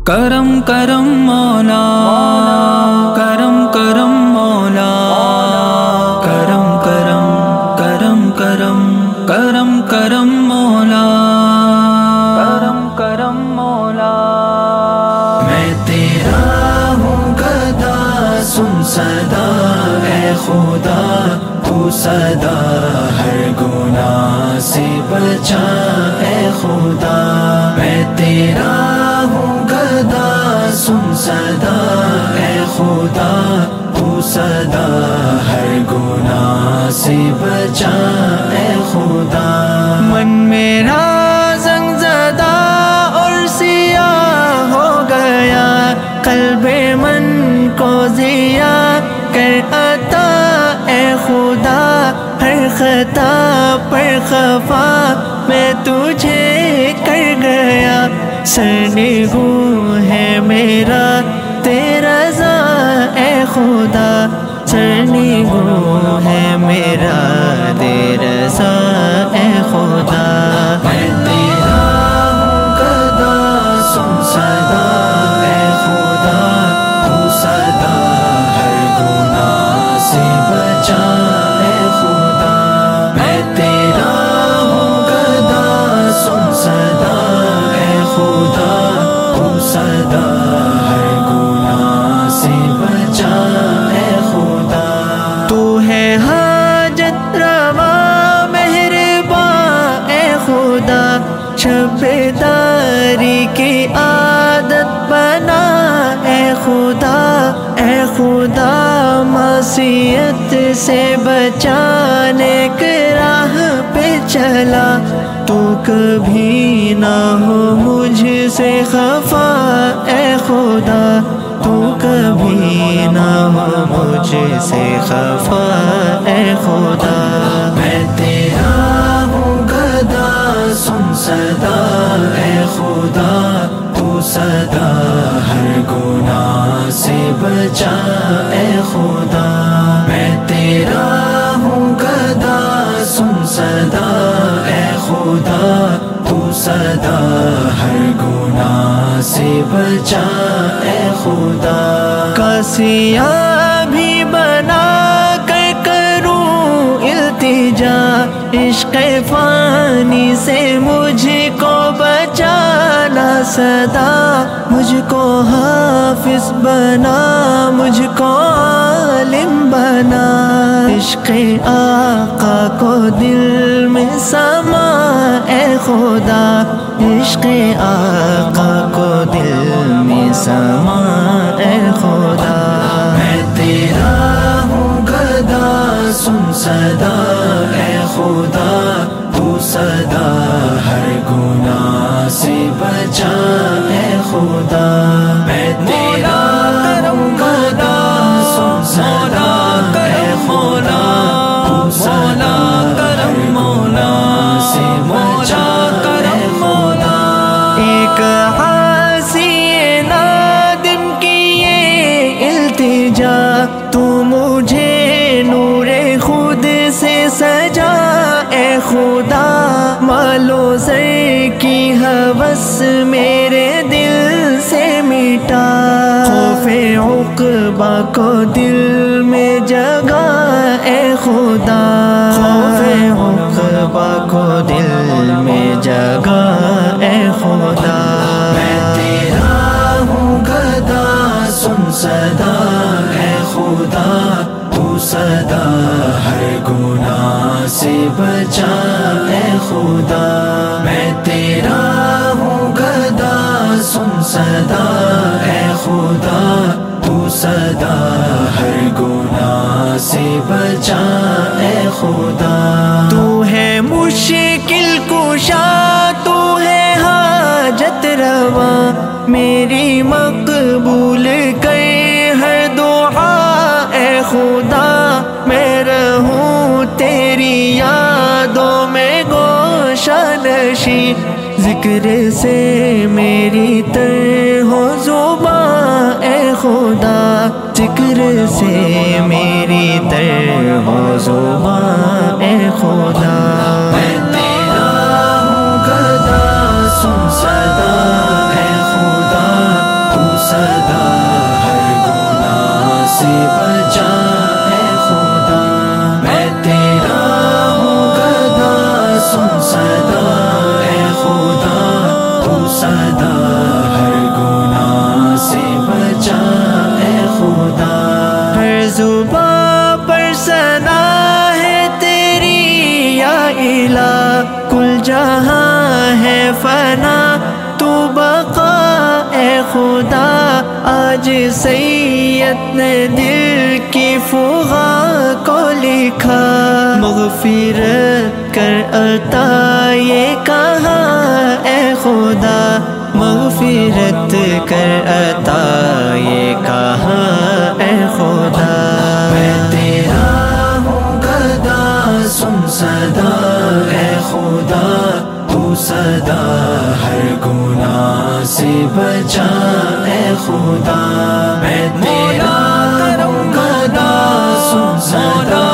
کرم کرم مولا، کرم کرم مولا، کرم کرم کرم کرم کرم کرم مولا، کرم کرم مولا۔ میں تیرا ہوں گدا، سن صدا اے خدا، تو صدا ہر گناہ سے بچا اے خدا۔ میں تیرا ہوں گدا، سن صدا اے خدا، تو صدا ہر گناہ سے بچا اے خدا۔ من میرا زنگ زدہ اور سیاہ ہو گیا، قلب من کو ضیا کر عطا اے خدا۔ ہر خطا پر خفا میں تجھے کر گیا، سرنگوں ہے میرا تیرا رضا اے خدا، سرنگوں ہے میرا تیرا رضا اے خدا۔ میں تیرا ہوں گدا، سن صدا اے خدا، تو صدا ہر گناہ سے بچا اے خدا۔ میں تیرا ہوں گدا، سن صدا اے خدا، تو صدا ہر گناہ سے بچا اے خدا۔ تو ہے حاجت روا مہرباں اے خدا، شب داری کی عادت بنا اے خدا۔ اے خدا معصیت سے بچانے کی راہ پہ چلا، تو کبھی نہ ہو مجھ سے خفا اے خدا، تو کبھی نہ ہو مجھ سے خفا اے خدا۔ میں تیرا ہوں گدا، سن صدا اے خدا، تو صدا ہر گناہ سے بچا اے خدا۔ میں تیرا ہوں گدا، سن صدا اے خدا، تو صدا ہر گناہ سے بچا اے خدا۔ کاسیا بھی بنا کر کروں التجا، عشق فانی سے مجھ کو بچانا صدا۔ مجھ کو حافظ بنا، مجھ کو عالم بنا، عشق آقا کو دل میں سما اے خدا، عشق آقا کو دل میں سما اے خدا۔ میں تیرا ہوں گدا، سن صدا اے خدا، تو صدا ہر گناہ سے بچا اے خدا۔ میں تیرا ہوں گدا، سن صدا اے خدا، تو صدا ہر گناہ سے بچا اے خدا۔ ایک عاصی نادم کی یہ التجا، تو مجھے نور خود سے سجا اے خدا۔ مالو زر کی ہوس میرے دل سے مٹا، خوف عقبہ کو دل میں جگا اے خدا، خوف عقبہ کو دل میں جگا اے خدا۔ میں تیرا ہوں گدا، سن صدا اے خدا، تو صدا ہر گناہ سے بچا اے خدا۔ میں تیرا ہوں گدا، سن صدا اے خدا، تو صدا ہر گناہ سے بچا اے خدا۔ تو ہے مشکل کشا، تو ہے حاجت روا، میری مقبول کر ہر دعا اے خدا۔ میں رہوں تیری یادوں میں گوشہ نشین، ذکر سے میری تر ہو زباں اے خدا، ذکر سے میری تر ہو زباں اے خدا۔ میں تیرا ہوں گدا، سن صدا اے خدا، ملا، کل جہاں ہے فنا تو بقا اے خدا، آج سید نے دل کی فغاں کو لکھا، مغفرت کر عطا یہ کہاں اے خدا، مغفرت کر عطا یہ کہاں اے خدا، میں تیرا ہوں گدا سن صدا اے خدا، تو صدا ہر گناہ سے بچا اے خدا، میں تیرا ہوں گدا سن صدا